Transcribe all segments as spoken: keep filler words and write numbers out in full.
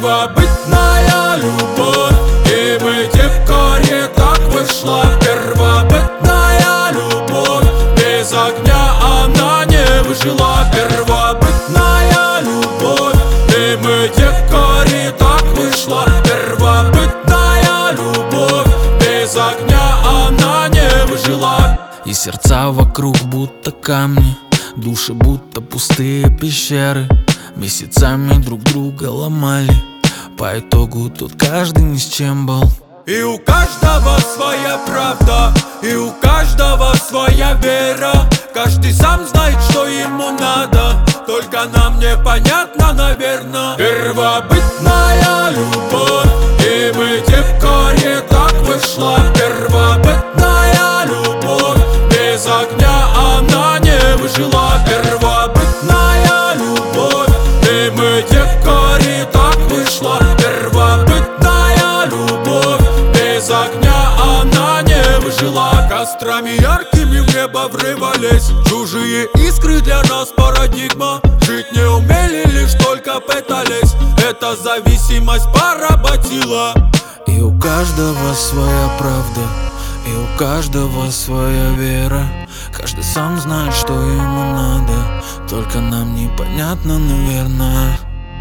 Первобытная любовь, и мы дикари, так вышла. Первобытная любовь, без огня она не выжила. Первобытная любовь, и мы дикари, так вышла. Первобытная любовь, без огня она не выжила. И сердца вокруг будто камни, души будто пустые пещеры. Месяцами друг друга ломали, по итогу тут каждый ни с чем был. И у каждого своя правда, и у каждого своя вера. Каждый сам знает, что ему надо, только нам непонятно, наверное. Первобытная любовь, и мы дикари, так вышла. Первобытная любовь, без огня она не выжила. Первобытная любовь, и мы дикари, так вышла. Первобытная любовь, без огня она не выжила. Кострами яркими в небо врывались чужие искры, для нас парадигма. Жить не умели, лишь только пытались. Эта зависимость поработила. И у каждого своя правда, и у каждого своя вера. Каждый сам знает, что ему надо, только нам непонятно, наверное.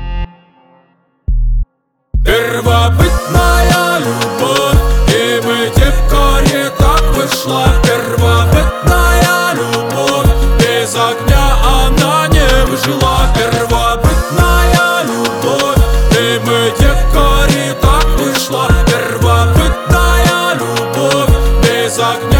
Первобытная любовь, и мы дикари, так вышла. Первобытная любовь, без огня она не выжила. Первобытная любовь, и мы дикари, так вышла. Первобытная любовь, без огня